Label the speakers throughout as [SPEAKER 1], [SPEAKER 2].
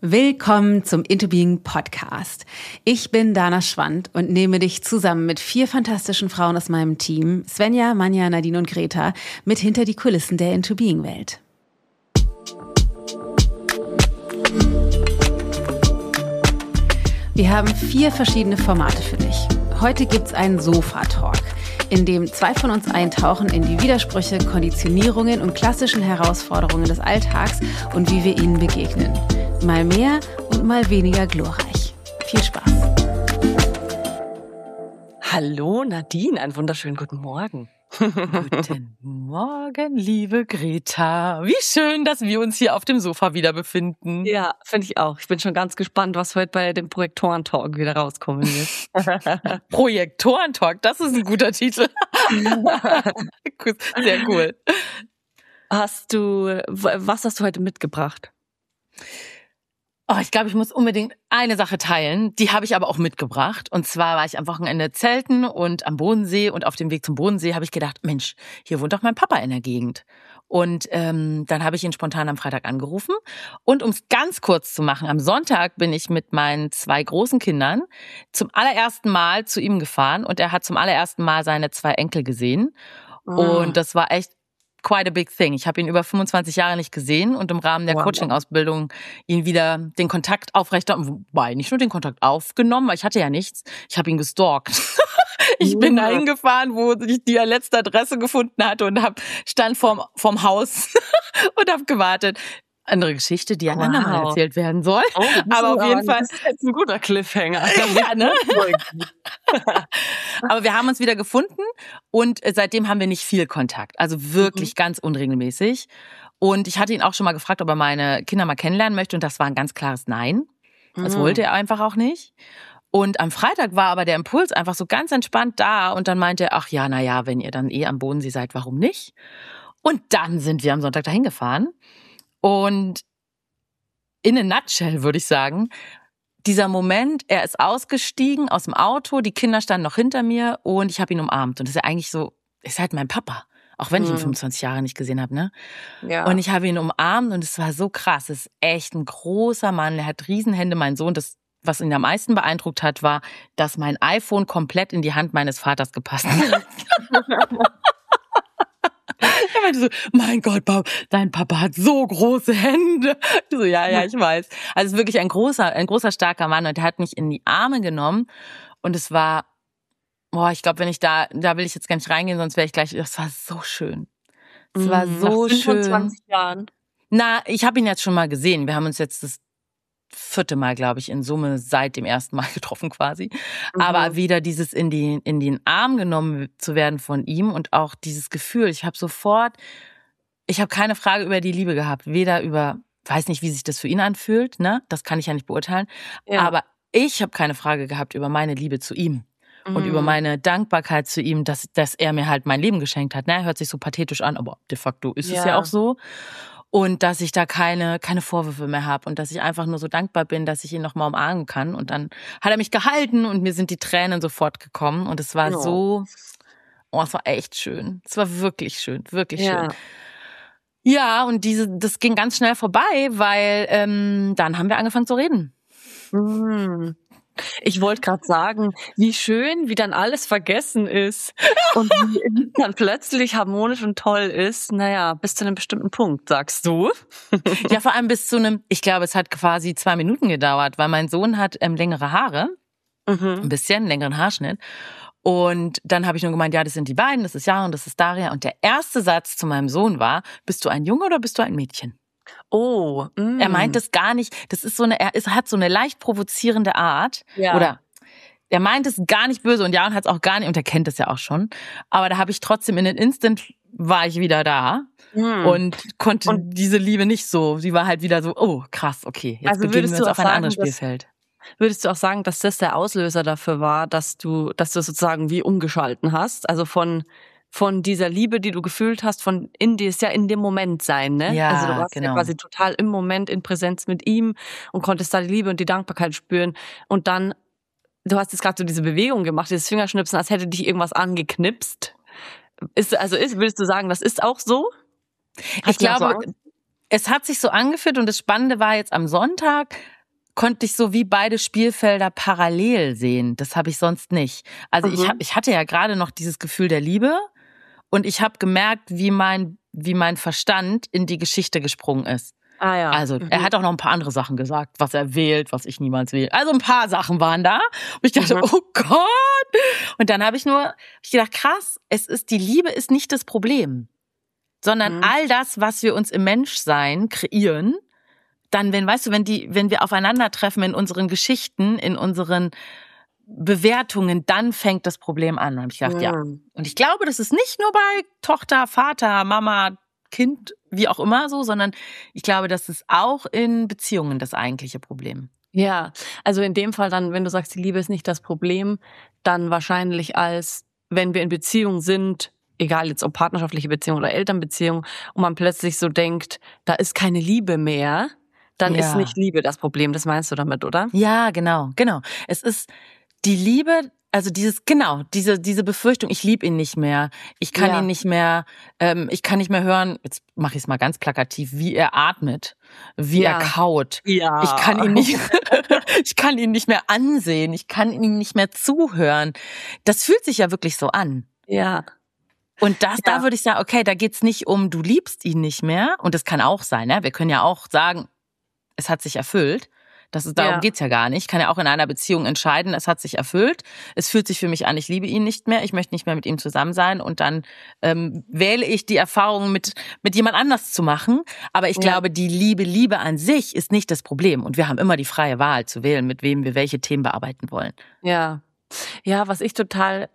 [SPEAKER 1] Willkommen zum Into Being Podcast. Ich bin Dana Schwand und nehme dich zusammen mit 4 fantastischen Frauen aus meinem Team, Svenja, Manja, Nadine und Greta, mit hinter die Kulissen der Into Being Welt. Wir haben 4 verschiedene Formate für dich. Heute gibt's einen Sofa-Talk, in dem 2 von uns eintauchen in die Widersprüche, Konditionierungen und klassischen Herausforderungen des Alltags und wie wir ihnen begegnen. Mal mehr und mal weniger glorreich. Viel Spaß.
[SPEAKER 2] Hallo Nadine, einen wunderschönen guten Morgen.
[SPEAKER 3] Guten Morgen, liebe Greta. Wie schön, dass wir uns hier auf dem Sofa wieder befinden.
[SPEAKER 2] Ja, finde ich auch. Ich bin schon ganz gespannt, was heute bei dem Projektoren-Talk wieder rauskommen wird.
[SPEAKER 3] Projektoren-Talk, das ist ein guter Titel. Sehr cool.
[SPEAKER 2] Was hast du heute mitgebracht?
[SPEAKER 3] Oh, ich glaube, ich muss unbedingt eine Sache teilen. Die habe ich aber auch mitgebracht. Und zwar war ich am Wochenende zelten und am Bodensee. Und auf dem Weg zum Bodensee habe ich gedacht, Mensch, hier wohnt doch mein Papa in der Gegend. Und dann habe ich ihn spontan am Freitag angerufen. Und um es ganz kurz zu machen, am Sonntag bin ich mit meinen 2 großen Kindern zum allerersten Mal zu ihm gefahren. Und er hat zum allerersten Mal seine 2 Enkel gesehen. Und das war echt quite a big thing. Ich habe ihn über 25 Jahre nicht gesehen und im Rahmen der Coaching-Ausbildung ihn wieder den Kontakt aufrechterhalten. Wobei, nicht nur den Kontakt aufgenommen, weil ich hatte ja nichts. Ich habe ihn gestalkt. Ich bin da hingefahren, wo ich die letzte Adresse gefunden hatte und stand vorm Haus und habe gewartet. Andere Geschichte, die ein andermal erzählt werden soll. Aber auf jeden Fall.
[SPEAKER 2] Das ist jetzt ein guter Cliffhanger.
[SPEAKER 3] Ja, ne? Aber wir haben uns wieder gefunden und seitdem haben wir nicht viel Kontakt. Also wirklich ganz unregelmäßig. Und ich hatte ihn auch schon mal gefragt, ob er meine Kinder mal kennenlernen möchte. Und das war ein ganz klares Nein. Das wollte er einfach auch nicht. Und am Freitag war aber der Impuls einfach so ganz entspannt da. Und dann meinte er, ach ja, naja, wenn ihr dann am Bodensee seid, warum nicht? Und dann sind wir am Sonntag dahin gefahren. Und in a nutshell würde ich sagen, dieser Moment, er ist ausgestiegen aus dem Auto, die Kinder standen noch hinter mir und ich habe ihn umarmt. Und das ist ja eigentlich so, ist halt mein Papa, auch wenn ich ihn 25 Jahre nicht gesehen habe, ne?
[SPEAKER 2] Ja.
[SPEAKER 3] Und ich habe ihn umarmt und es war so krass. Es ist echt ein großer Mann, er hat Riesenhände, mein Sohn. Das, was ihn am meisten beeindruckt hat, war, dass mein iPhone komplett in die Hand meines Vaters gepasst hat. Er meinte so, mein Gott, dein Papa hat so große Hände. Ich so, ja, ich weiß. Also es ist wirklich ein großer, starker Mann und er hat mich in die Arme genommen und es war, ich glaube, wenn ich da will ich jetzt gar nicht reingehen, sonst wäre ich gleich, das war so schön. Es war so schön.
[SPEAKER 2] Nach 25 Jahren.
[SPEAKER 3] Na, ich habe ihn jetzt schon mal gesehen. Wir haben uns jetzt das 4. Mal, glaube ich, in Summe seit dem ersten Mal getroffen quasi. Aber wieder dieses in den Arm genommen zu werden von ihm und auch dieses Gefühl, ich habe keine Frage über die Liebe gehabt, weder über, weiß nicht, wie sich das für ihn anfühlt, ne? Das kann ich ja nicht beurteilen, aber ich habe keine Frage gehabt über meine Liebe zu ihm und über meine Dankbarkeit zu ihm, dass er mir halt mein Leben geschenkt hat, ne? Hört sich so pathetisch an, aber de facto ist es ja auch so. Und dass ich da keine Vorwürfe mehr habe und dass ich einfach nur so dankbar bin, dass ich ihn noch mal umarmen kann. Und dann hat er mich gehalten und mir sind die Tränen sofort gekommen. Und es war es war echt schön. Es war wirklich schön, wirklich schön. Ja, und das ging ganz schnell vorbei, weil dann haben wir angefangen zu reden.
[SPEAKER 2] Ich wollte gerade sagen, wie schön, wie dann alles vergessen ist und wie dann plötzlich harmonisch und toll ist. Naja, bis zu einem bestimmten Punkt, sagst du?
[SPEAKER 3] Ja, vor allem bis zu ich glaube, es hat quasi 2 Minuten gedauert, weil mein Sohn hat längere Haare, ein bisschen längeren Haarschnitt. Und dann habe ich nur gemeint, ja, das sind die beiden, das ist Jara und das ist Daria. Und der erste Satz zu meinem Sohn war, bist du ein Junge oder bist du ein Mädchen?
[SPEAKER 2] Oh.
[SPEAKER 3] Er meint das gar nicht, das ist er hat so eine leicht provozierende Art.
[SPEAKER 2] Ja.
[SPEAKER 3] Oder er meint es gar nicht böse und Jaron hat es auch gar nicht, und er kennt es ja auch schon. Aber da habe ich trotzdem in den Instant war ich wieder da und konnte diese Liebe nicht so, sie war halt wieder so, oh krass, okay, jetzt begeben wir uns auf ein anderes Spielfeld.
[SPEAKER 2] Würdest du auch sagen, dass das der Auslöser dafür war, dass du sozusagen wie umgeschalten hast? Also von dieser Liebe, die du gefühlt hast, ist ja in dem Moment sein, ne?
[SPEAKER 3] Ja,
[SPEAKER 2] also du warst ja quasi total im Moment in Präsenz mit ihm und konntest da die Liebe und die Dankbarkeit spüren. Und dann, du hast jetzt gerade so diese Bewegung gemacht, dieses Fingerschnipsen, als hätte dich irgendwas angeknipst. Würdest du sagen, das ist auch so?
[SPEAKER 3] Ich glaube, es hat sich so angefühlt und das Spannende war jetzt am Sonntag, konnte ich so wie beide Spielfelder parallel sehen. Das habe ich sonst nicht. Also ich hatte ja gerade noch dieses Gefühl der Liebe und ich habe gemerkt, wie mein Verstand in die Geschichte gesprungen ist.
[SPEAKER 2] Ah ja.
[SPEAKER 3] Also er hat auch noch ein paar andere Sachen gesagt, was er wählt, was ich niemals wähle. Also ein paar Sachen waren da. Und ich dachte, oh Gott. Und dann habe ich gedacht, krass, die Liebe ist nicht das Problem, sondern all das, was wir uns im Menschsein kreieren, dann, wenn wir aufeinandertreffen in unseren Geschichten, in unseren Bewertungen, dann fängt das Problem an. Und habe ich gedacht, ja. Und ich glaube, das ist nicht nur bei Tochter, Vater, Mama, Kind, wie auch immer so, sondern ich glaube, das ist auch in Beziehungen das eigentliche Problem.
[SPEAKER 2] Ja, also in dem Fall dann, wenn du sagst, die Liebe ist nicht das Problem, dann wahrscheinlich als, wenn wir in Beziehung sind, egal jetzt ob partnerschaftliche Beziehung oder Elternbeziehung, und man plötzlich so denkt, da ist keine Liebe mehr, dann ist nicht Liebe das Problem. Das meinst du damit, oder?
[SPEAKER 3] Ja, genau. Es ist die Liebe, also diese Befürchtung, ich liebe ihn nicht mehr, ich kann ihn nicht mehr, ich kann nicht mehr hören, jetzt mache ich es mal ganz plakativ, wie er atmet, wie er kaut.
[SPEAKER 2] Ja.
[SPEAKER 3] Ich kann ihn nicht mehr ansehen, ich kann ihm nicht mehr zuhören. Das fühlt sich ja wirklich so an.
[SPEAKER 2] Ja.
[SPEAKER 3] Und da würde ich sagen, okay, da geht's nicht um, du liebst ihn nicht mehr. Und das kann auch sein, ne? Wir können ja auch sagen, es hat sich erfüllt. Darum geht's ja gar nicht. Ich kann ja auch in einer Beziehung entscheiden, es hat sich erfüllt. Es fühlt sich für mich an, ich liebe ihn nicht mehr. Ich möchte nicht mehr mit ihm zusammen sein. Und dann wähle ich die Erfahrung, mit jemand anders zu machen. Aber ich glaube, die Liebe an sich ist nicht das Problem. Und wir haben immer die freie Wahl zu wählen, mit wem wir welche Themen bearbeiten wollen.
[SPEAKER 2] Ja. Ja, was ich total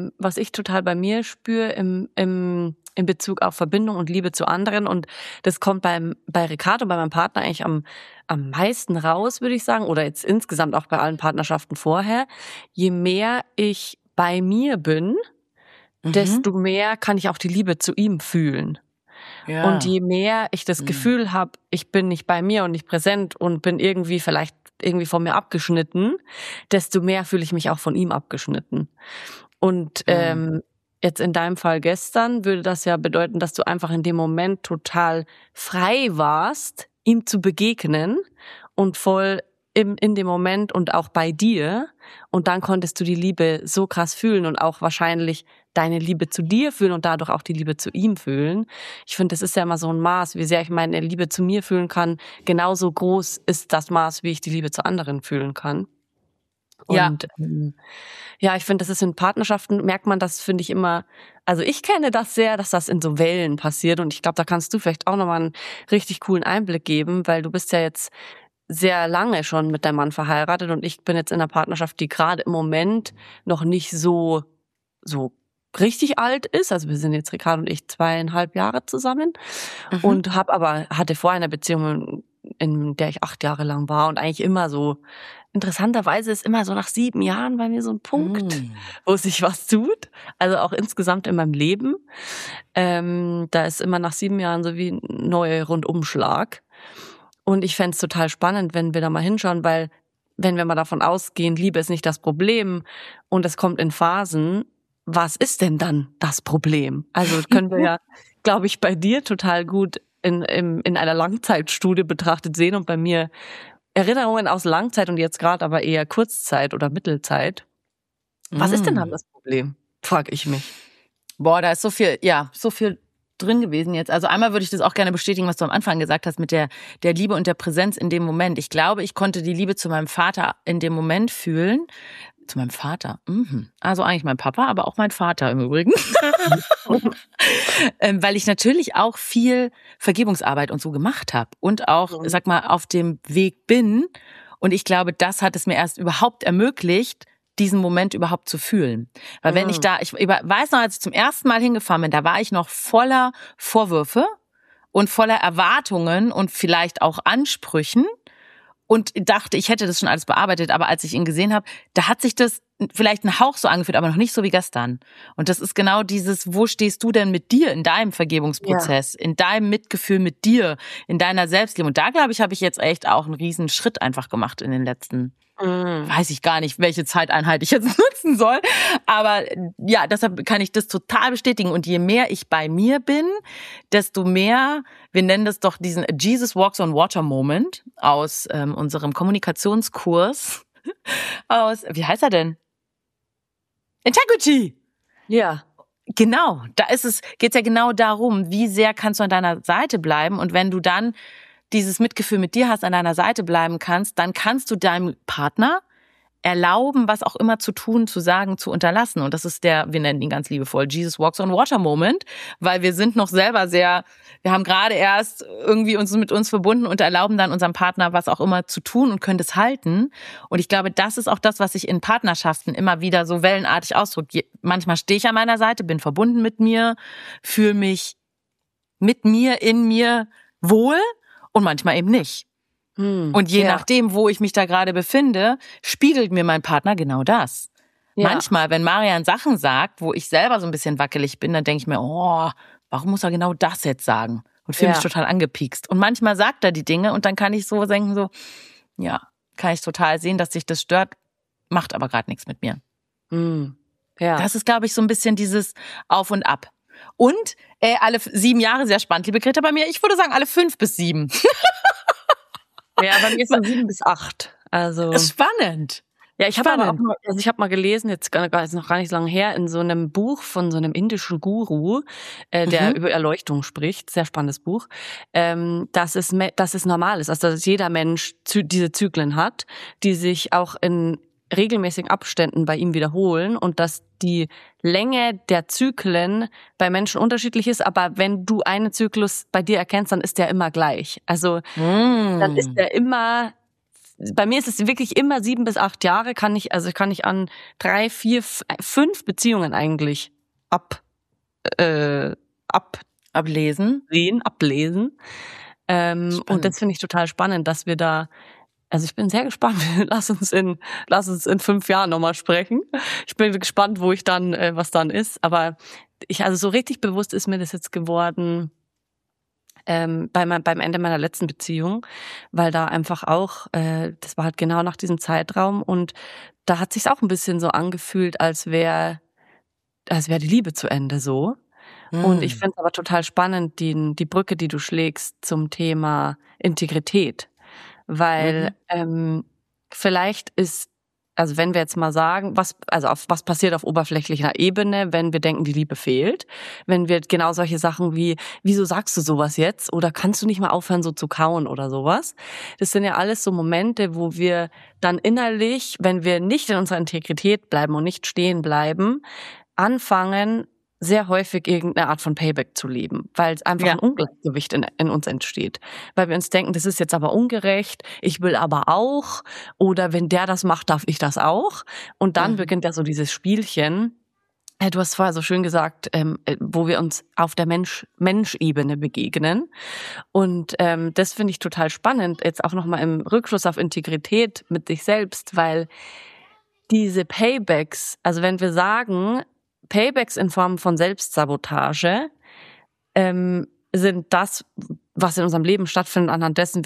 [SPEAKER 2] bei mir spüre in Bezug auf Verbindung und Liebe zu anderen, und das kommt bei Ricardo, bei meinem Partner eigentlich am meisten raus, würde ich sagen, oder jetzt insgesamt auch bei allen Partnerschaften vorher. Je mehr ich bei mir bin, desto mehr kann ich auch die Liebe zu ihm fühlen. Ja. Und je mehr ich das Gefühl habe, ich bin nicht bei mir und nicht präsent und bin irgendwie von mir abgeschnitten, desto mehr fühle ich mich auch von ihm abgeschnitten. Und jetzt in deinem Fall gestern würde das ja bedeuten, dass du einfach in dem Moment total frei warst, ihm zu begegnen und voll in dem Moment und auch bei dir. Und dann konntest du die Liebe so krass fühlen und auch wahrscheinlich deine Liebe zu dir fühlen und dadurch auch die Liebe zu ihm fühlen. Ich finde, das ist ja immer so ein Maß, wie sehr ich meine Liebe zu mir fühlen kann. Genauso groß ist das Maß, wie ich die Liebe zu anderen fühlen kann. Und ich finde, das ist in Partnerschaften, merkt man das, finde ich immer, also ich kenne das sehr, dass das in so Wellen passiert, und ich glaube, da kannst du vielleicht auch nochmal einen richtig coolen Einblick geben, weil du bist ja jetzt sehr lange schon mit deinem Mann verheiratet und ich bin jetzt in einer Partnerschaft, die gerade im Moment noch nicht so richtig alt ist. Also wir sind jetzt, Ricardo und ich, 2,5 Jahre zusammen und hatte vorher eine Beziehung, in der ich 8 Jahre lang war, und eigentlich immer so, interessanterweise ist immer so nach 7 Jahren bei mir so ein Punkt, wo sich was tut. Also auch insgesamt in meinem Leben. Da ist immer nach 7 Jahren so wie ein neuer Rundumschlag. Und ich fände es total spannend, wenn wir da mal hinschauen, weil wenn wir mal davon ausgehen, Liebe ist nicht das Problem und es kommt in Phasen, was ist denn dann das Problem? Also können wir ja, glaube ich, bei dir total gut in einer Langzeitstudie betrachtet sehen und bei mir Erinnerungen aus Langzeit und jetzt gerade aber eher Kurzzeit oder Mittelzeit. Was ist denn dann das Problem? Frag ich mich.
[SPEAKER 3] Boah, da ist so viel drin gewesen jetzt. Also einmal würde ich das auch gerne bestätigen, was du am Anfang gesagt hast mit der Liebe und der Präsenz in dem Moment. Ich glaube, ich konnte die Liebe zu meinem Vater in dem Moment fühlen. Zu meinem Vater? Also eigentlich mein Papa, aber auch mein Vater im Übrigen. Weil ich natürlich auch viel Vergebungsarbeit und so gemacht habe und auch, sag mal, auf dem Weg bin. Und ich glaube, das hat es mir erst überhaupt ermöglicht, diesen Moment überhaupt zu fühlen. Weil wenn ich weiß noch, als ich zum ersten Mal hingefahren bin, da war ich noch voller Vorwürfe und voller Erwartungen und vielleicht auch Ansprüchen und dachte, ich hätte das schon alles bearbeitet. Aber als ich ihn gesehen habe, da hat sich das vielleicht ein Hauch so angefühlt, aber noch nicht so wie gestern. Und das ist genau dieses, wo stehst du denn mit dir in deinem Vergebungsprozess, in deinem Mitgefühl mit dir, in deiner Selbstliebe? Und da, glaube ich, habe ich jetzt echt auch einen riesen Schritt einfach gemacht in den letzten, weiß ich gar nicht, welche Zeiteinheit ich jetzt nutzen soll. Aber ja, deshalb kann ich das total bestätigen. Und je mehr ich bei mir bin, desto mehr, wir nennen das doch diesen Jesus Walks on Water Moment aus unserem Kommunikationskurs, wie heißt er denn? Integrity.
[SPEAKER 2] Ja.
[SPEAKER 3] Genau, geht's ja genau darum, wie sehr kannst du an deiner Seite bleiben, und wenn du dann dieses Mitgefühl mit dir hast, an deiner Seite bleiben kannst, dann kannst du deinem Partner erlauben, was auch immer zu tun, zu sagen, zu unterlassen. Und das ist wir nennen ihn ganz liebevoll, Jesus Walks on Water Moment, weil wir sind noch selber wir haben gerade erst irgendwie uns mit uns verbunden und erlauben dann unserem Partner was auch immer zu tun und können das halten. Und ich glaube, das ist auch das, was sich in Partnerschaften immer wieder so wellenartig ausdrückt. Manchmal stehe ich an meiner Seite, bin verbunden mit mir, fühle mich mit mir, in mir wohl, und manchmal eben nicht. Und je nachdem, wo ich mich da gerade befinde, spiegelt mir mein Partner genau das. Ja. Manchmal, wenn Marian Sachen sagt, wo ich selber so ein bisschen wackelig bin, dann denke ich mir, warum muss er genau das jetzt sagen? Und fühle mich total angepiekst. Und manchmal sagt er die Dinge und dann kann ich so denken, kann ich total sehen, dass sich das stört, macht aber gerade nichts mit mir. Ja. Das ist, glaube ich, so ein bisschen dieses Auf und Ab. Und alle 7 Jahre, sehr spannend, liebe Greta, bei mir, ich würde sagen, alle 5 bis 7.
[SPEAKER 2] Ja, bei mir ist es 7 bis 8. Also
[SPEAKER 3] ist spannend.
[SPEAKER 2] Ja, ich habe aber auch ich habe mal gelesen, jetzt noch gar nicht so lange her, in so einem Buch von so einem indischen Guru, der über Erleuchtung spricht, sehr spannendes Buch, dass es normal ist, also dass jeder Mensch diese Zyklen hat, die sich auch in regelmäßigen Abständen bei ihm wiederholen, und dass die Länge der Zyklen bei Menschen unterschiedlich ist, aber wenn du einen Zyklus bei dir erkennst, dann ist der immer gleich. Also dann ist der immer, bei mir ist es wirklich immer 7 bis 8 Jahre, kann ich an 3, 4, 5 Beziehungen eigentlich ablesen. Und das finde ich total spannend, dass wir da, also ich bin sehr gespannt. Lass uns in 5 Jahren nochmal sprechen. Ich bin gespannt, wo ich dann, was dann ist. Aber so richtig bewusst ist mir das jetzt geworden, beim Ende meiner letzten Beziehung, weil da einfach auch, das war halt genau nach diesem Zeitraum, und da hat sich's auch ein bisschen so angefühlt, als wäre die Liebe zu Ende so. Und ich finde es aber total spannend, die Brücke, die du schlägst zum Thema Integrität. Weil vielleicht ist, also wenn wir jetzt mal sagen, was passiert auf oberflächlicher Ebene, wenn wir denken, die Liebe fehlt, wenn wir genau solche Sachen wie, wieso sagst du sowas jetzt, oder kannst du nicht mal aufhören, so zu kauen oder sowas, das sind ja alles so Momente, wo wir dann innerlich, wenn wir nicht in unserer Integrität bleiben und nicht stehen bleiben, anfangen, sehr häufig irgendeine Art von Payback zu leben, weil es einfach ein Ungleichgewicht in uns entsteht. Weil wir uns denken, das ist jetzt aber ungerecht, ich will aber auch, oder wenn der das macht, darf ich das auch. Und dann beginnt ja so dieses Spielchen. Du hast vorher so schön gesagt, wo wir uns auf der Mensch-Ebene begegnen. Und das finde ich total spannend, jetzt auch nochmal im Rückschluss auf Integrität mit sich selbst, weil diese Paybacks, also wenn wir sagen, Paybacks in Form von Selbstsabotage sind das, was in unserem Leben stattfindet, anhand dessen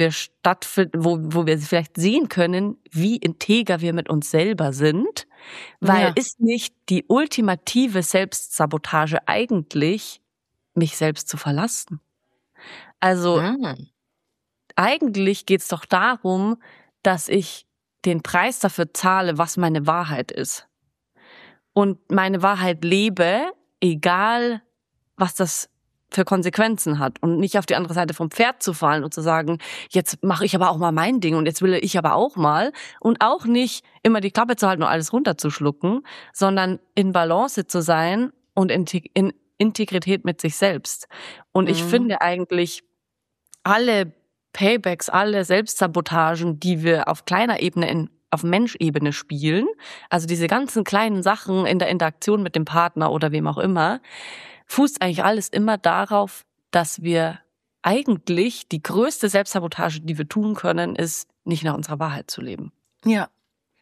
[SPEAKER 2] wo wir vielleicht sehen können, wie integer wir mit uns selber sind, weil ist nicht die ultimative Selbstsabotage eigentlich, mich selbst zu verlassen? Also eigentlich geht's doch darum, dass ich den Preis dafür zahle, was meine Wahrheit ist. Und meine Wahrheit lebe, egal was das für Konsequenzen hat, und nicht auf die andere Seite vom Pferd zu fallen und zu sagen, jetzt mache ich aber auch mal mein Ding und jetzt will ich aber auch mal, und auch nicht immer die Klappe zu halten und alles runterzuschlucken, sondern in Balance zu sein und in Integrität mit sich selbst. Und ich finde eigentlich alle Paybacks, alle Selbstsabotagen, die wir auf kleiner Ebene auf Menschebene spielen, also diese ganzen kleinen Sachen in der Interaktion mit dem Partner oder wem auch immer, fußt eigentlich alles immer darauf, dass wir eigentlich die größte Selbstsabotage, die wir tun können, ist, nicht nach unserer Wahrheit zu leben.
[SPEAKER 3] Ja.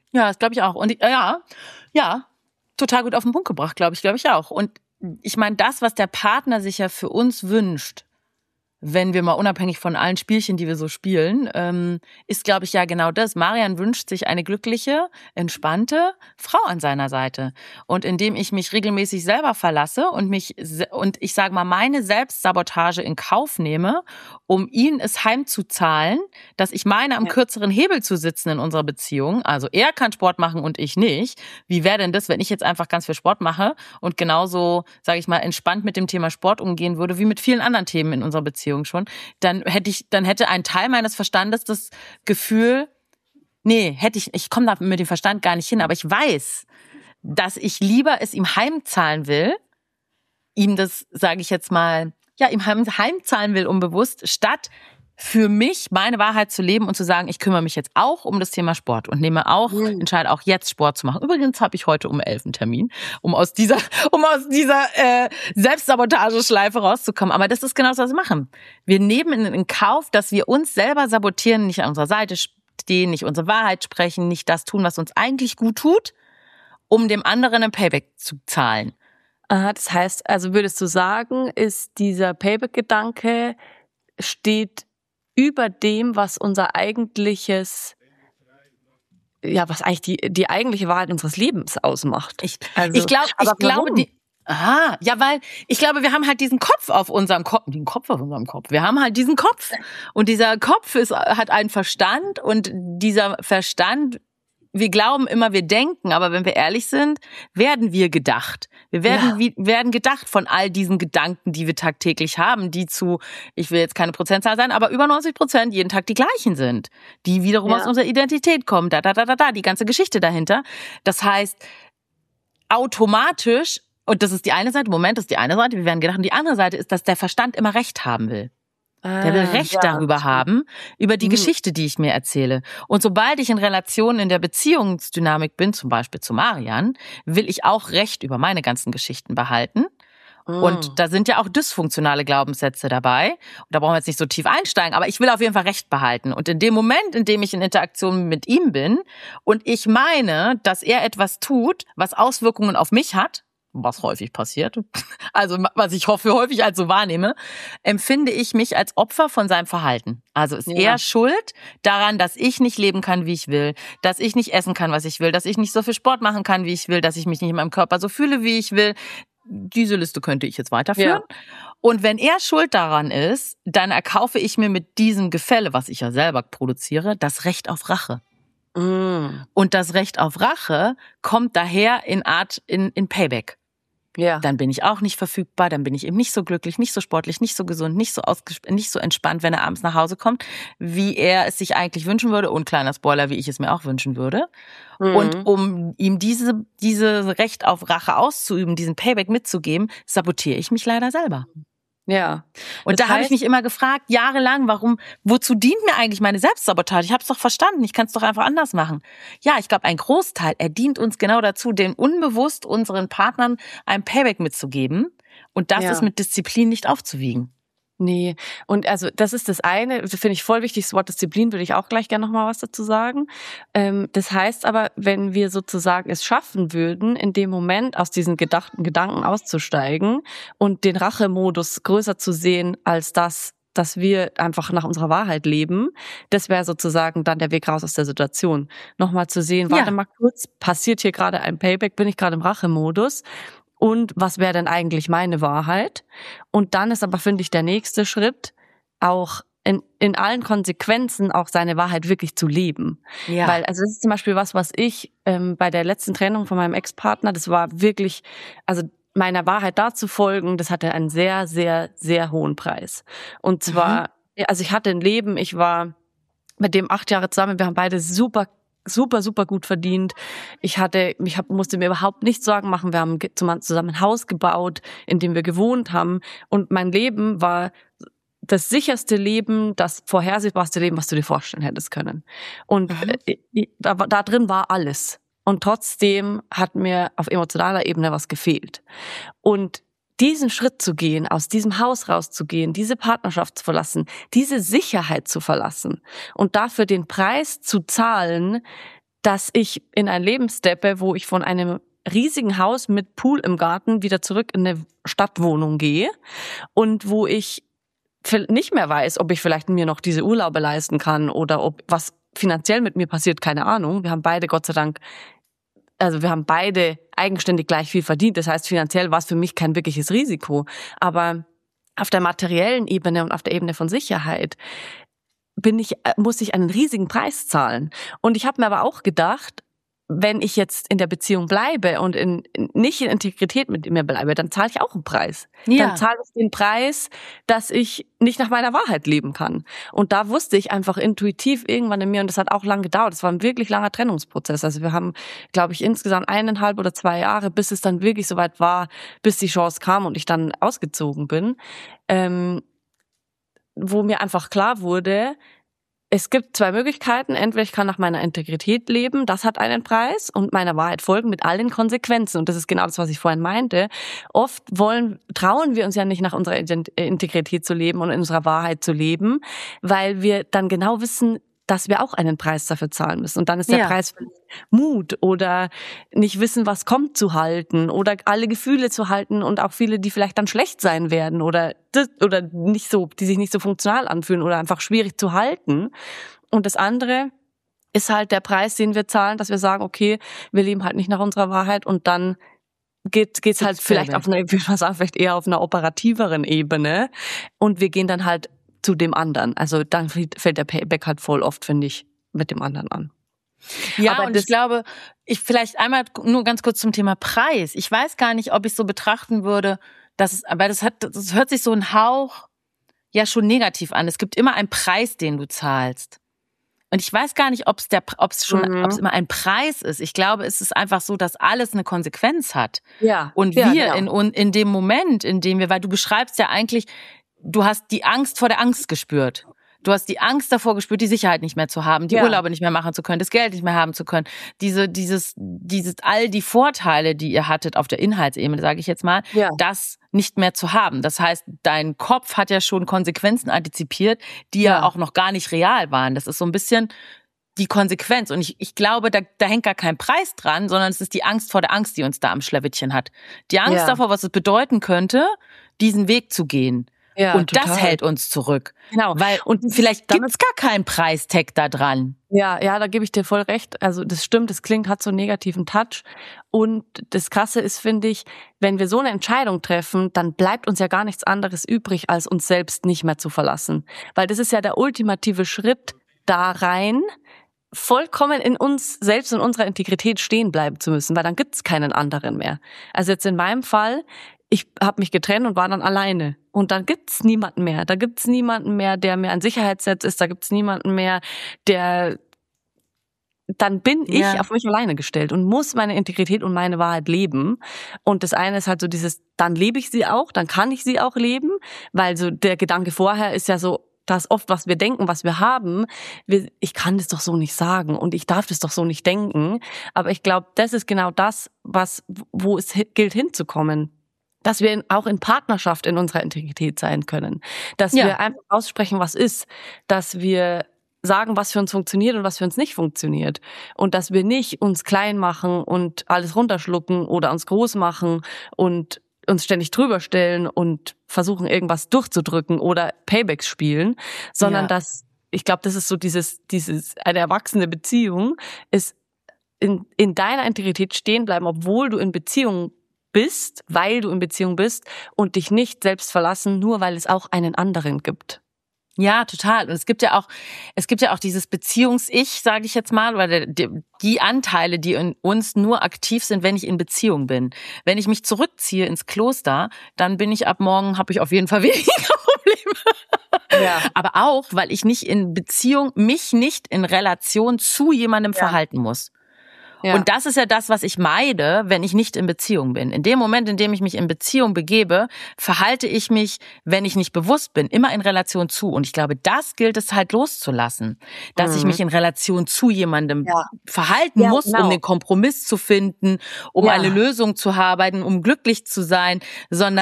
[SPEAKER 3] Ja, das glaube ich auch. Und ja, total gut auf den Punkt gebracht, glaube ich auch. Und ich meine, das, was der Partner sich ja für uns wünscht, wenn wir mal unabhängig von allen Spielchen, die wir so spielen, ist, glaube ich, ja genau das. Marian wünscht sich eine glückliche, entspannte Frau an seiner Seite. Und indem ich mich regelmäßig selber verlasse und ich sage mal, meine Selbstsabotage in Kauf nehme, um ihn es heimzuzahlen, dass ich meine, am kürzeren Hebel zu sitzen in unserer Beziehung. Also er kann Sport machen und ich nicht. Wie wäre denn das, wenn ich jetzt einfach ganz viel Sport mache und genauso, sage ich mal, entspannt mit dem Thema Sport umgehen würde, wie mit vielen anderen Themen in unserer Beziehung schon, dann hätte ein Teil meines Verstandes das Gefühl, ich komme da mit dem Verstand gar nicht hin, aber ich weiß, dass ich lieber es ihm heimzahlen will, ihm das, sage ich jetzt mal, ihm heimzahlen will unbewusst, statt für mich meine Wahrheit zu leben und zu sagen, ich kümmere mich jetzt auch um das Thema Sport und entscheide auch jetzt Sport zu machen. Übrigens habe ich heute um 11 einen Termin, um aus dieser Selbstsabotageschleife rauszukommen. Aber das ist genau das, was wir machen. Wir nehmen in Kauf, dass wir uns selber sabotieren, nicht an unserer Seite stehen, nicht unsere Wahrheit sprechen, nicht das tun, was uns eigentlich gut tut, um dem anderen ein Payback zu zahlen.
[SPEAKER 2] Das heißt, also würdest du sagen, ist dieser Payback-Gedanke steht über dem, was unser eigentliches, was eigentlich die eigentliche Wahrheit unseres Lebens ausmacht.
[SPEAKER 3] Ich glaube, weil ich glaube, wir haben halt diesen Kopf auf unserem Kopf. Wir haben halt diesen Kopf. Und dieser Kopf hat einen Verstand und dieser Verstand, wir glauben immer, wir denken, aber wenn wir ehrlich sind, werden wir gedacht. Wir werden gedacht von all diesen Gedanken, die wir tagtäglich haben, die ich will jetzt keine Prozentzahl sein, aber über 90% jeden Tag die gleichen sind, die wiederum aus unserer Identität kommen, die ganze Geschichte dahinter. Das heißt, automatisch, und das ist die eine Seite, wir werden gedacht, und die andere Seite ist, dass der Verstand immer Recht haben will. Der will Recht darüber haben, über die Geschichte, die ich mir erzähle. Und sobald ich in Relation in der Beziehungsdynamik bin, zum Beispiel zu Marian, will ich auch Recht über meine ganzen Geschichten behalten. Und da sind ja auch dysfunktionale Glaubenssätze dabei. Und da brauchen wir jetzt nicht so tief einsteigen, aber ich will auf jeden Fall Recht behalten. Und in dem Moment, in dem ich in Interaktion mit ihm bin und ich meine, dass er etwas tut, was Auswirkungen auf mich hat, was häufig passiert, also was ich hoffe, häufig als so wahrnehme, empfinde ich mich als Opfer von seinem Verhalten. Also ist er schuld daran, dass ich nicht leben kann, wie ich will, dass ich nicht essen kann, was ich will, dass ich nicht so viel Sport machen kann, wie ich will, dass ich mich nicht in meinem Körper so fühle, wie ich will. Diese Liste könnte ich jetzt weiterführen. Ja. Und wenn er schuld daran ist, dann erkaufe ich mir mit diesem Gefälle, was ich ja selber produziere, das Recht auf Rache. Und das Recht auf Rache kommt daher in Payback. Ja. Dann bin ich auch nicht verfügbar, dann bin ich eben nicht so glücklich, nicht so sportlich, nicht so gesund, nicht so entspannt, wenn er abends nach Hause kommt, wie er es sich eigentlich wünschen würde. Und kleiner Spoiler, wie ich es mir auch wünschen würde. Und um ihm diese Recht auf Rache auszuüben, diesen Payback mitzugeben, sabotiere ich mich leider selber.
[SPEAKER 2] Ja.
[SPEAKER 3] Und da habe ich mich immer gefragt, jahrelang, wozu dient mir eigentlich meine Selbstsabotage? Ich habe es doch verstanden, ich kann es doch einfach anders machen. Ja, ich glaube, ein Großteil, er dient uns genau dazu, den unbewusst unseren Partnern ein Payback mitzugeben. Und das ist mit Disziplin nicht aufzuwiegen.
[SPEAKER 2] Nee, und also das ist das eine, das finde ich voll wichtig, das Wort Disziplin würde ich auch gleich gerne nochmal was dazu sagen. Das heißt aber, wenn wir sozusagen es schaffen würden, in dem Moment aus diesen gedachten Gedanken auszusteigen und den Rachemodus größer zu sehen als das, dass wir einfach nach unserer Wahrheit leben, das wäre sozusagen dann der Weg raus aus der Situation. Nochmal zu sehen, warte mal kurz, passiert hier gerade ein Payback, bin ich gerade im Rachemodus? Und was wäre denn eigentlich meine Wahrheit? Und dann ist aber, finde ich, der nächste Schritt, auch in allen Konsequenzen auch seine Wahrheit wirklich zu leben. Ja. Weil, also das ist zum Beispiel was ich bei der letzten Trennung von meinem Ex-Partner, das war wirklich, also meiner Wahrheit da zu folgen, das hatte einen sehr, sehr, sehr hohen Preis. Und zwar, also ich hatte ein Leben, ich war mit dem 8 Jahre zusammen, wir haben beide super gut verdient. Musste mir überhaupt nichts Sorgen machen. Wir haben zusammen ein Haus gebaut, in dem wir gewohnt haben. Und mein Leben war das sicherste Leben, das vorhersehbarste Leben, was du dir vorstellen hättest können. Und da drin war alles. Und trotzdem hat mir auf emotionaler Ebene was gefehlt. Und diesen Schritt zu gehen, aus diesem Haus rauszugehen, diese Partnerschaft zu verlassen, diese Sicherheit zu verlassen und dafür den Preis zu zahlen, dass ich in ein Leben steppe, wo ich von einem riesigen Haus mit Pool im Garten wieder zurück in eine Stadtwohnung gehe und wo ich nicht mehr weiß, ob ich vielleicht mir noch diese Urlaube leisten kann oder ob was finanziell mit mir passiert, keine Ahnung. Wir haben beide, Gott sei Dank, wir haben beide eigenständig gleich viel verdient. Das heißt, finanziell war es für mich kein wirkliches Risiko. Aber auf der materiellen Ebene und auf der Ebene von Sicherheit muss ich einen riesigen Preis zahlen. Und ich habe mir aber auch gedacht, wenn ich jetzt in der Beziehung bleibe und nicht in Integrität mit mir bleibe, dann zahle ich auch einen Preis. Ja. Dann zahle ich den Preis, dass ich nicht nach meiner Wahrheit leben kann. Und da wusste ich einfach intuitiv irgendwann in mir, und das hat auch lange gedauert, das war ein wirklich langer Trennungsprozess. Also wir haben, glaube ich, insgesamt 1,5 oder 2 Jahre, bis es dann wirklich soweit war, bis die Chance kam und ich dann ausgezogen bin, wo mir einfach klar wurde, es gibt 2 Möglichkeiten. Entweder ich kann nach meiner Integrität leben, das hat einen Preis, und meiner Wahrheit folgen mit all den Konsequenzen. Und das ist genau das, was ich vorhin meinte. Oft trauen wir uns ja nicht, nach unserer Integrität zu leben und in unserer Wahrheit zu leben, weil wir dann genau wissen, dass wir auch einen Preis dafür zahlen müssen. Und dann ist der Preis Mut oder nicht wissen, was kommt, zu halten oder alle Gefühle zu halten und auch viele, die vielleicht dann schlecht sein werden oder nicht so, die sich nicht so funktional anfühlen oder einfach schwierig zu halten. Und das andere ist halt der Preis, den wir zahlen, dass wir sagen, okay, wir leben halt nicht nach unserer Wahrheit, und dann geht's halt vielleicht vielleicht eher auf einer operativeren Ebene, und wir gehen dann halt zu dem anderen. Also dann fällt der Payback halt voll oft, finde ich, mit dem anderen an.
[SPEAKER 3] Ja, aber und ich glaube, vielleicht einmal nur ganz kurz zum Thema Preis. Ich weiß gar nicht, ob ich so betrachten würde, aber das hört sich so ein Hauch ja schon negativ an. Es gibt immer einen Preis, den du zahlst. Und ich weiß gar nicht, ob es immer ein Preis ist. Ich glaube, es ist einfach so, dass alles eine Konsequenz hat.
[SPEAKER 2] Ja.
[SPEAKER 3] Und wir in dem Moment, in dem weil du beschreibst ja eigentlich, du hast die Angst vor der Angst gespürt. Du hast die Angst davor gespürt, die Sicherheit nicht mehr zu haben, die Urlaube nicht mehr machen zu können, das Geld nicht mehr haben zu können. All die Vorteile, die ihr hattet auf der Inhaltsebene, sage ich jetzt mal, das nicht mehr zu haben. Das heißt, dein Kopf hat ja schon Konsequenzen antizipiert, die ja auch noch gar nicht real waren. Das ist so ein bisschen die Konsequenz. Und ich glaube, da hängt gar kein Preis dran, sondern es ist die Angst vor der Angst, die uns da am Schlawittchen hat. Die Angst davor, was es bedeuten könnte, diesen Weg zu gehen. Ja, und total. Das hält uns zurück.
[SPEAKER 2] Genau.
[SPEAKER 3] Und vielleicht gibt's gar keinen Preistag da dran.
[SPEAKER 2] Ja, da gebe ich dir voll recht. Also das stimmt, das hat so einen negativen Touch. Und das Krasse ist, finde ich, wenn wir so eine Entscheidung treffen, dann bleibt uns ja gar nichts anderes übrig, als uns selbst nicht mehr zu verlassen. Weil das ist ja der ultimative Schritt da rein, vollkommen in uns selbst und unserer Integrität stehen bleiben zu müssen, weil dann gibt's keinen anderen mehr. Also jetzt in meinem Fall, ich habe mich getrennt und war dann alleine. Und dann gibt's niemanden mehr. Da gibt's niemanden mehr, der mir ein Sicherheitsnetz ist. Da gibt's niemanden mehr, dann bin ich auf mich alleine gestellt und muss meine Integrität und meine Wahrheit leben. Und das eine ist halt so dieses, dann lebe ich sie auch, dann kann ich sie auch leben. Weil so der Gedanke vorher ist ja so, dass oft, was wir denken, was wir haben, ich kann das doch so nicht sagen und ich darf das doch so nicht denken. Aber ich glaube, das ist genau das, wo es gilt hinzukommen. Dass wir auch in Partnerschaft in unserer Integrität sein können. Dass wir einfach aussprechen, was ist. Dass wir sagen, was für uns funktioniert und was für uns nicht funktioniert. Und dass wir nicht uns klein machen und alles runterschlucken oder uns groß machen und uns ständig drüber stellen und versuchen, irgendwas durchzudrücken oder Paybacks spielen, sondern dass, ich glaube, das ist so eine erwachsene Beziehung, ist in deiner Integrität stehen bleiben, obwohl du in Beziehung bist, weil du in Beziehung bist, und dich nicht selbst verlassen, nur weil es auch einen anderen gibt.
[SPEAKER 3] Ja, total. Und es gibt ja auch dieses Beziehungs-Ich, sage ich jetzt mal, oder die Anteile, die in uns nur aktiv sind, wenn ich in Beziehung bin. Wenn ich mich zurückziehe ins Kloster, dann bin ich ab morgen, habe ich auf jeden Fall weniger Probleme. Ja. Aber auch, weil ich nicht in Beziehung, mich nicht in Relation zu jemandem verhalten muss. Ja. Und das ist ja das, was ich meide, wenn ich nicht in Beziehung bin. In dem Moment, in dem ich mich in Beziehung begebe, verhalte ich mich, wenn ich nicht bewusst bin, immer in Relation zu. Und ich glaube, das gilt es halt loszulassen. Dass ich mich in Relation zu jemandem verhalten muss, um den Kompromiss zu finden, um eine Lösung zu haben, um glücklich zu sein, sondern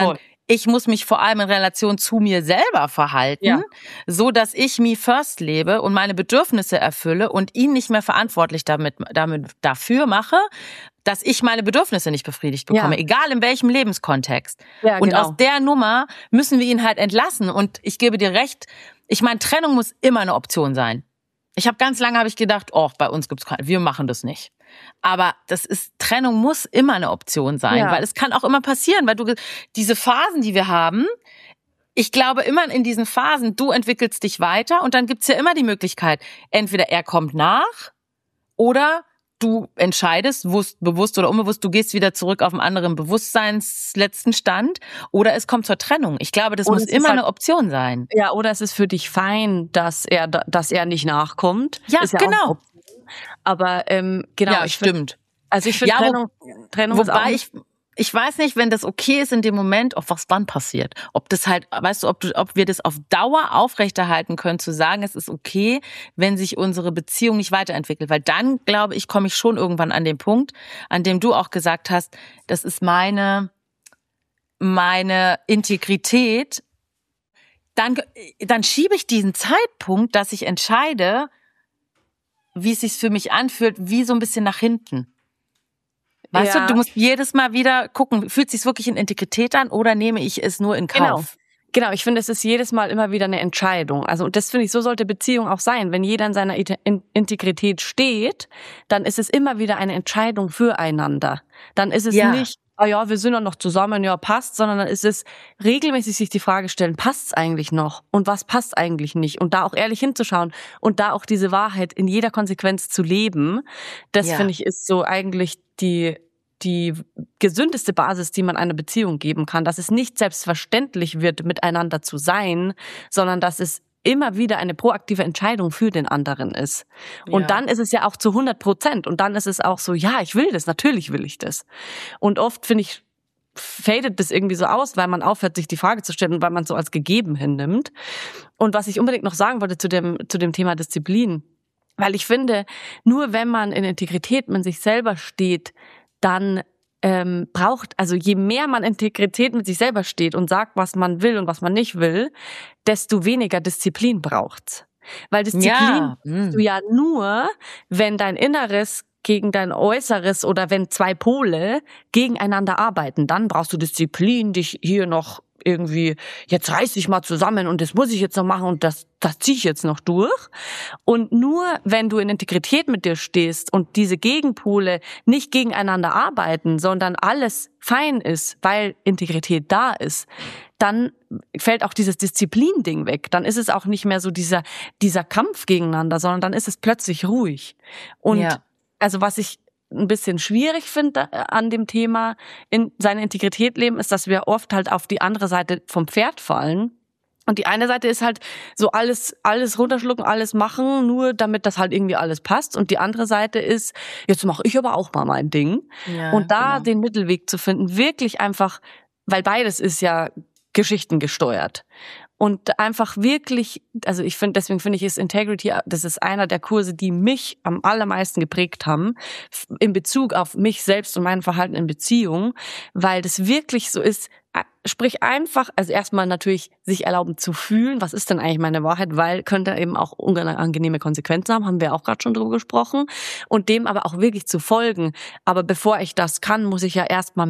[SPEAKER 3] ich muss mich vor allem in Relation zu mir selber verhalten, so dass ich me first lebe und meine Bedürfnisse erfülle und ihn nicht mehr verantwortlich dafür mache, dass ich meine Bedürfnisse nicht befriedigt bekomme, egal in welchem Lebenskontext.
[SPEAKER 2] Ja,
[SPEAKER 3] und
[SPEAKER 2] genau.
[SPEAKER 3] aus der Nummer müssen wir ihn halt entlassen. Und ich gebe dir recht, ich meine, Trennung muss immer eine Option sein. Ganz lange habe ich gedacht, bei uns gibt's keine, wir machen das nicht. Aber Trennung muss immer eine Option sein, weil es kann auch immer passieren, weil diese Phasen, die wir haben, ich glaube immer in diesen Phasen, du entwickelst dich weiter und dann gibt's ja immer die Möglichkeit, entweder er kommt nach oder du entscheidest, bewusst oder unbewusst, du gehst wieder zurück auf einen anderen bewusstseinsletzten Stand oder es kommt zur Trennung. Ich glaube, das muss immer eine Option sein.
[SPEAKER 2] Ja, oder es ist für dich fein, dass er nicht nachkommt.
[SPEAKER 3] Ja,
[SPEAKER 2] ist
[SPEAKER 3] genau.
[SPEAKER 2] Aber genau.
[SPEAKER 3] Ja, stimmt.
[SPEAKER 2] Also ich finde Trennung ist auch...
[SPEAKER 3] Ich weiß nicht, wenn das okay ist in dem Moment, was dann passiert. Ob das halt, weißt du, ob wir das auf Dauer aufrechterhalten können, zu sagen, es ist okay, wenn sich unsere Beziehung nicht weiterentwickelt. Weil dann, glaube ich, komme ich schon irgendwann an den Punkt, an dem du auch gesagt hast, das ist meine Integrität. Dann schiebe ich diesen Zeitpunkt, dass ich entscheide, wie es sich für mich anfühlt, wie so ein bisschen nach hinten. Weißt du, du musst jedes Mal wieder gucken, fühlt es sich wirklich in Integrität an oder nehme ich es nur in Kauf?
[SPEAKER 2] Genau, ich finde, es ist jedes Mal immer wieder eine Entscheidung. Also das finde ich, so sollte Beziehung auch sein. Wenn jeder in seiner Integrität steht, dann ist es immer wieder eine Entscheidung füreinander. Dann ist es nicht, wir sind doch noch zusammen, passt, sondern dann ist es regelmäßig sich die Frage stellen, passt's eigentlich noch? Und was passt eigentlich nicht? Und da auch ehrlich hinzuschauen und da auch diese Wahrheit in jeder Konsequenz zu leben, das finde ich ist so eigentlich die gesündeste Basis, die man einer Beziehung geben kann, dass es nicht selbstverständlich wird, miteinander zu sein, sondern dass es immer wieder eine proaktive Entscheidung für den anderen ist. Und dann ist es ja auch zu 100%. Und dann ist es auch so, ich will das, natürlich will ich das. Und oft, finde ich, fadet das irgendwie so aus, weil man aufhört, sich die Frage zu stellen und weil man es so als gegeben hinnimmt. Und was ich unbedingt noch sagen wollte zu dem Thema Disziplin, weil ich finde, nur wenn man in Integrität mit sich selber steht, dann je mehr man Integrität mit sich selber steht und sagt, was man will und was man nicht will, desto weniger Disziplin braucht's. Weil Disziplin brauchst du ja nur, wenn dein Inneres gegen dein Äußeres oder wenn zwei Pole gegeneinander arbeiten, dann brauchst du Disziplin, dich hier noch irgendwie, jetzt reiß dich mal zusammen und das muss ich jetzt noch machen und das ziehe ich jetzt noch durch. Und nur wenn du in Integrität mit dir stehst und diese Gegenpole nicht gegeneinander arbeiten, sondern alles fein ist, weil Integrität da ist, dann fällt auch dieses Disziplin-Ding weg. Dann ist es auch nicht mehr so dieser Kampf gegeneinander, sondern dann ist es plötzlich ruhig. Und also was ich ein bisschen schwierig finde an dem Thema in seine Integrität leben, ist, dass wir oft halt auf die andere Seite vom Pferd fallen. Und die eine Seite ist halt so alles runterschlucken, alles machen, nur damit das halt irgendwie alles passt. Und die andere Seite ist, jetzt mache ich aber auch mal mein Ding. Ja, und da den Mittelweg zu finden, wirklich einfach, weil beides ist ja geschichtengesteuert. Und einfach wirklich, also deswegen finde ich, ist Integrity, das ist einer der Kurse, die mich am allermeisten geprägt haben, in Bezug auf mich selbst und mein Verhalten in Beziehung, weil das wirklich so ist, sprich einfach, also erstmal natürlich sich erlauben zu fühlen, was ist denn eigentlich meine Wahrheit, weil könnte eben auch unangenehme Konsequenzen haben wir auch gerade schon drüber gesprochen, und dem aber auch wirklich zu folgen. Aber bevor ich das kann, muss ich ja erstmal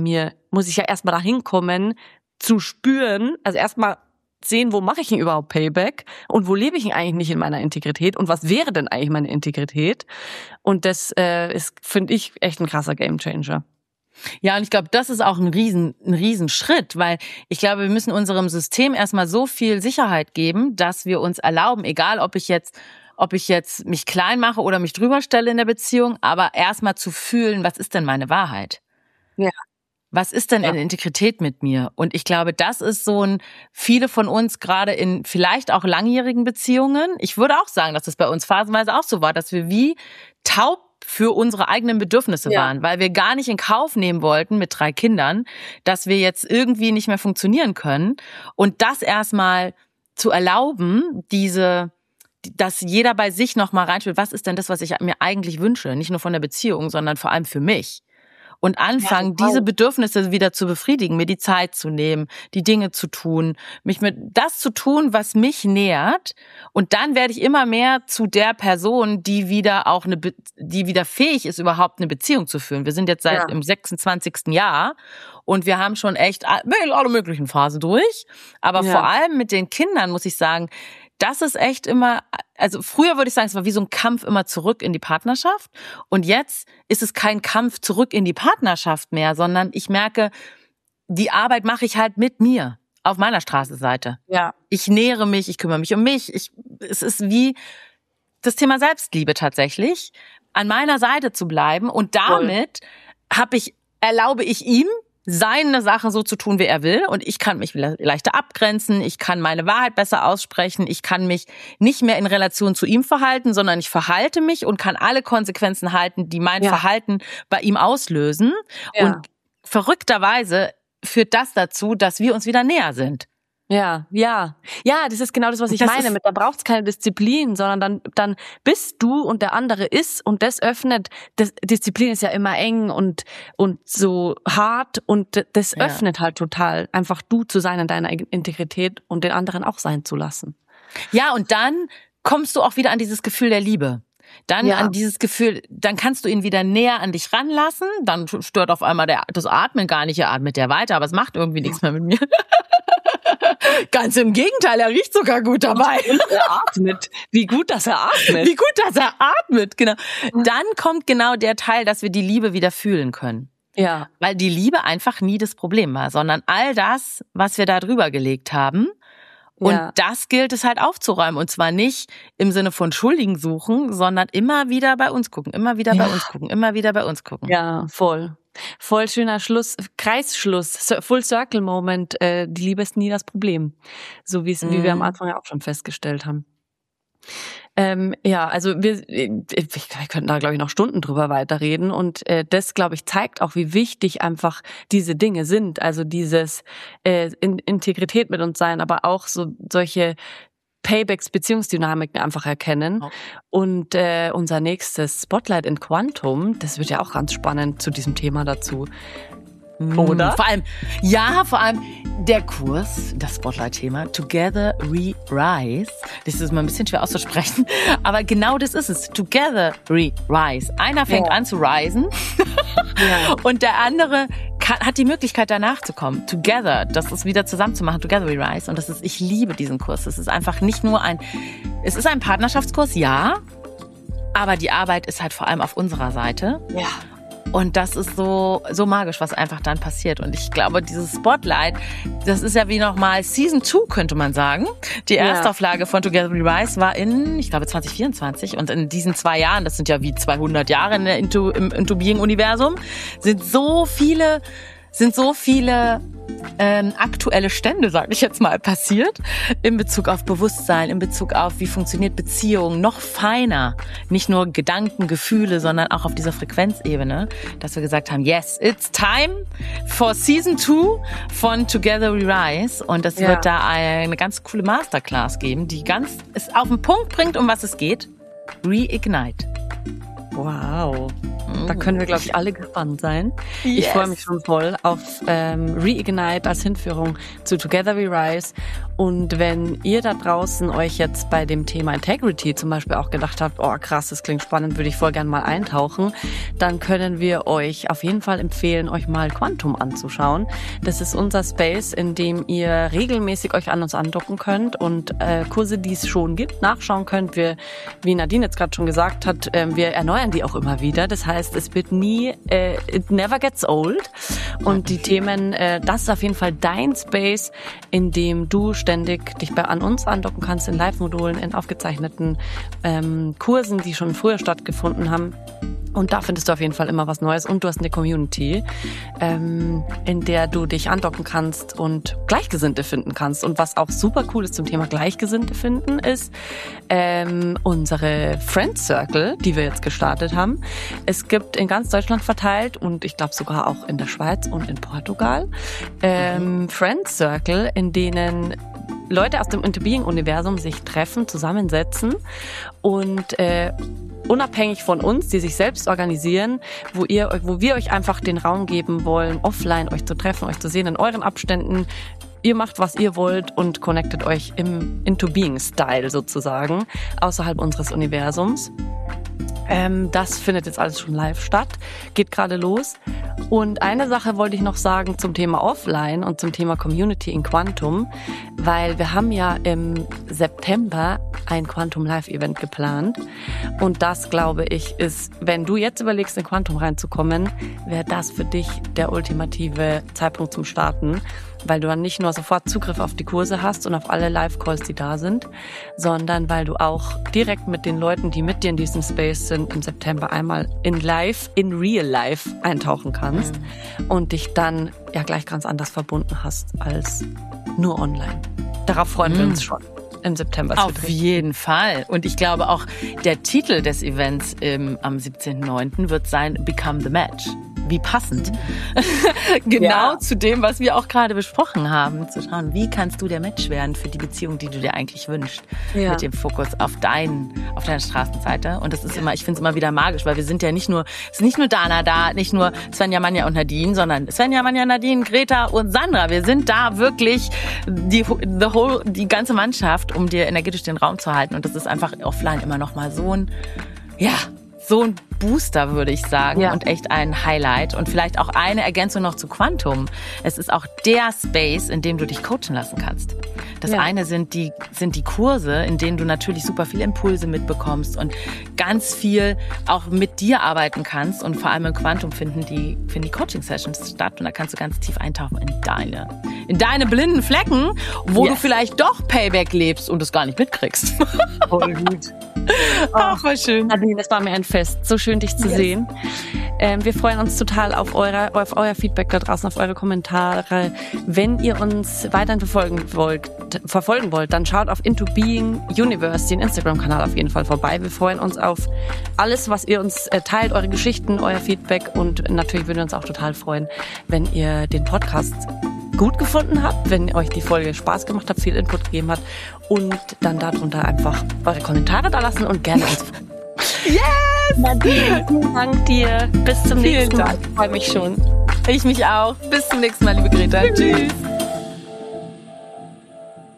[SPEAKER 2] dahin kommen, zu spüren, also erstmal sehen, wo mache ich denn überhaupt Payback und wo lebe ich denn eigentlich nicht in meiner Integrität und was wäre denn eigentlich meine Integrität? Und das ist, finde ich, echt ein krasser Gamechanger.
[SPEAKER 3] Ja, und ich glaube, das ist auch ein Riesenschritt, weil ich glaube, wir müssen unserem System erstmal so viel Sicherheit geben, dass wir uns erlauben, egal ob ich jetzt mich klein mache oder mich drüber stelle in der Beziehung, aber erstmal zu fühlen, was ist denn meine Wahrheit?
[SPEAKER 2] Ja.
[SPEAKER 3] Was ist denn in Integrität mit mir? Und ich glaube, das ist viele von uns gerade in vielleicht auch langjährigen Beziehungen, ich würde auch sagen, dass das bei uns phasenweise auch so war, dass wir wie taub für unsere eigenen Bedürfnisse waren, weil wir gar nicht in Kauf nehmen wollten mit 3 Kindern, dass wir jetzt irgendwie nicht mehr funktionieren können. Und das erstmal zu erlauben, dass jeder bei sich nochmal reinspielt, was ist denn das, was ich mir eigentlich wünsche? Nicht nur von der Beziehung, sondern vor allem für mich. und anfangen, diese Bedürfnisse wieder zu befriedigen, mir die Zeit zu nehmen, die Dinge zu tun, mich mit das zu tun, was mich nährt. Und dann werde ich immer mehr zu der Person, die wieder die wieder fähig ist, überhaupt eine Beziehung zu führen. Wir sind jetzt seit im 26. Jahr und wir haben schon echt alle möglichen Phasen durch. Aber vor allem mit den Kindern muss ich sagen, das ist echt immer, also früher würde ich sagen, es war wie so ein Kampf immer zurück in die Partnerschaft. Und jetzt ist es kein Kampf zurück in die Partnerschaft mehr, sondern ich merke, die Arbeit mache ich halt mit mir auf meiner Straßenseite.
[SPEAKER 2] Ja.
[SPEAKER 3] Ich nähere mich, ich kümmere mich um mich. Es ist wie das Thema Selbstliebe tatsächlich, an meiner Seite zu bleiben. Und damit erlaube ich ihm, seine Sachen so zu tun, wie er will. Und ich kann mich leichter abgrenzen, ich kann meine Wahrheit besser aussprechen, ich kann mich nicht mehr in Relation zu ihm verhalten, sondern ich verhalte mich und kann alle Konsequenzen halten, die mein Verhalten bei ihm auslösen. Ja. Und verrückterweise führt das dazu, dass wir uns wieder näher sind.
[SPEAKER 2] Ja, das ist genau das, was ich meine. Da braucht's keine Disziplin, sondern dann bist du und der andere ist und das öffnet. Disziplin ist ja immer eng und so hart und das öffnet halt total, einfach du zu sein in deiner Integrität und den anderen auch sein zu lassen.
[SPEAKER 3] Ja, und dann kommst du auch wieder an dieses Gefühl der Liebe. Dann an dieses Gefühl, dann kannst du ihn wieder näher an dich ranlassen, dann stört auf einmal das Atmen gar nicht, er atmet ja weiter, aber es macht irgendwie nichts mehr mit mir. Ganz im Gegenteil, er riecht sogar gut dabei.
[SPEAKER 2] Er atmet. Wie gut, dass er atmet.
[SPEAKER 3] Wie gut, dass er atmet, genau. Dann kommt genau der Teil, dass wir die Liebe wieder fühlen können.
[SPEAKER 2] Ja.
[SPEAKER 3] Weil die Liebe einfach nie das Problem war, sondern all das, was wir da drüber gelegt haben. Und das gilt es halt aufzuräumen. Und zwar nicht im Sinne von Schuldigen suchen, sondern immer wieder bei uns gucken, immer wieder bei uns gucken, immer wieder bei uns gucken.
[SPEAKER 2] Ja, voll. Voll schöner Schluss, Kreisschluss, Full Circle Moment. Die Liebe ist nie das Problem. So wie wir am Anfang ja auch schon festgestellt haben. Also wir könnten da, glaube ich, noch Stunden drüber weiterreden und das, glaube ich, zeigt auch, wie wichtig einfach diese Dinge sind, also dieses Integrität mit uns sein, aber auch so solche Paybacks, Beziehungsdynamiken einfach erkennen. Und unser nächstes Spotlight in Quantum, das wird ja auch ganz spannend zu diesem Thema dazu. Oder?
[SPEAKER 3] Vor allem der Kurs, das Spotlight-Thema, Together We Rise. Das ist mal ein bisschen schwer auszusprechen, aber genau das ist es. Together We Rise. Einer fängt an zu risen und der andere hat die Möglichkeit, danach zu kommen. Together, das ist wieder zusammen zu machen. Together We Rise. Und ich liebe diesen Kurs. Es ist einfach nicht nur es ist ein Partnerschaftskurs, ja, aber die Arbeit ist halt vor allem auf unserer Seite. Ja. Und das ist so magisch, was einfach dann passiert. Und ich glaube, dieses Spotlight, das ist ja wie nochmal Season 2, könnte man sagen. Die Erstauflage von Together We Rise war ich glaube, 2024. Und in diesen 2 Jahren, das sind ja wie 200 Jahre im Into Being-Universum, sind so viele aktuelle Stände, sage ich jetzt mal, passiert in Bezug auf Bewusstsein, in Bezug auf, wie funktioniert Beziehung, noch feiner, nicht nur Gedanken, Gefühle, sondern auch auf dieser Frequenzebene, dass wir gesagt haben, yes, it's time for Season 2 von Together We Rise und es wird da eine ganz coole Masterclass geben, die es auf den Punkt bringt, um was es geht. Reignite.
[SPEAKER 2] Wow. Da können wir, glaube ich, alle gespannt sein. Yes. Ich freue mich schon voll auf Reignite als Hinführung zu Together We Rise. Und wenn ihr da draußen euch jetzt bei dem Thema Integrity zum Beispiel auch gedacht habt, oh krass, das klingt spannend, würde ich voll gern mal eintauchen, dann können wir euch auf jeden Fall empfehlen, euch mal Quantum anzuschauen. Das ist unser Space, in dem ihr regelmäßig euch an uns andocken könnt und Kurse, die es schon gibt, nachschauen könnt. Wie Nadine jetzt gerade schon gesagt hat, wir erneuern die auch immer wieder. Das heißt, es wird nie, it never gets old. Und die Themen, das ist auf jeden Fall dein Space, in dem du ständig dich an uns andocken kannst, in Live-Modulen, in aufgezeichneten Kursen, die schon früher stattgefunden haben. Und da findest du auf jeden Fall immer was Neues. Und du hast eine Community, in der du dich andocken kannst und Gleichgesinnte finden kannst. Und was auch super cool ist zum Thema Gleichgesinnte finden, ist unsere Friend Circle, die wir jetzt gestartet haben. Es gibt in ganz Deutschland verteilt und ich glaube sogar auch in der Schweiz und in Portugal Friend Circle, in denen Leute aus dem Into Being-Universum sich treffen, zusammensetzen und unabhängig von uns, die sich selbst organisieren, wo wir euch einfach den Raum geben wollen, offline euch zu treffen, euch zu sehen in euren Abständen. Ihr macht, was ihr wollt und connectet euch im Into-Being-Style sozusagen, außerhalb unseres Universums. Das findet jetzt alles schon live statt, geht gerade los. Und eine Sache wollte ich noch sagen zum Thema Offline und zum Thema Community in Quantum, weil wir haben ja im September ein Quantum Live Event geplant. Und das, glaube ich, ist, wenn du jetzt überlegst, in Quantum reinzukommen, wäre das für dich der ultimative Zeitpunkt zum Starten, weil du dann nicht nur sofort Zugriff auf die Kurse hast und auf alle Live-Calls, die da sind, sondern weil du auch direkt mit den Leuten, die mit dir in diesem Space sind, im September einmal in real life eintauchen kannst und dich dann ja gleich ganz anders verbunden hast als nur online. Darauf freuen wir uns schon im September.
[SPEAKER 3] Auf jeden Fall. Und ich glaube auch, der Titel des Events am 17.09. wird sein Become the Match. Wie passend. Genau zu dem, was wir auch gerade besprochen haben. Zu schauen, wie kannst du der Match werden für die Beziehung, die du dir eigentlich wünschst. Ja. Mit dem Fokus auf deine Straßenseite. Und das ist immer, ich finde es immer wieder magisch, weil wir sind ja nicht nur Dana da, nicht nur Svenja, Manja und Nadine, sondern Svenja, Manja, Nadine, Greta und Sandra. Wir sind da wirklich die ganze Mannschaft, um dir energetisch den Raum zu halten. Und das ist einfach offline immer noch mal so ein Booster, würde ich sagen, und echt ein Highlight. Und vielleicht auch eine Ergänzung noch zu Quantum. Es ist auch der Space, in dem du dich coachen lassen kannst. Das eine sind die Kurse, in denen du natürlich super viele Impulse mitbekommst und ganz viel auch mit dir arbeiten kannst. Und vor allem im Quantum finden die Coaching-Sessions statt. Und da kannst du ganz tief eintauchen in deine blinden Flecken, wo du vielleicht doch Payback lebst und es gar nicht mitkriegst.
[SPEAKER 2] Voll gut.
[SPEAKER 3] Ach, voll schön.
[SPEAKER 2] Nadine, das war mir ein Fest. So schön, dich zu sehen. Wir freuen uns total auf euer Feedback da draußen, auf eure Kommentare. Wenn ihr uns weiterhin verfolgen wollt, dann schaut auf Into Being Universe, den Instagram-Kanal auf jeden Fall vorbei. Wir freuen uns auf alles, was ihr uns teilt, eure Geschichten, euer Feedback. Und natürlich würden wir uns auch total freuen, wenn ihr den Podcast gut gefunden habt, wenn euch die Folge Spaß gemacht hat, viel Input gegeben hat und dann darunter einfach eure Kommentare da lassen und gerne uns.
[SPEAKER 3] Yes!
[SPEAKER 2] Nadine, vielen Dank dir. Bis zum nächsten Mal. Ich freue mich schon.
[SPEAKER 3] Ich mich auch. Bis zum nächsten Mal, liebe Greta. Tschüss.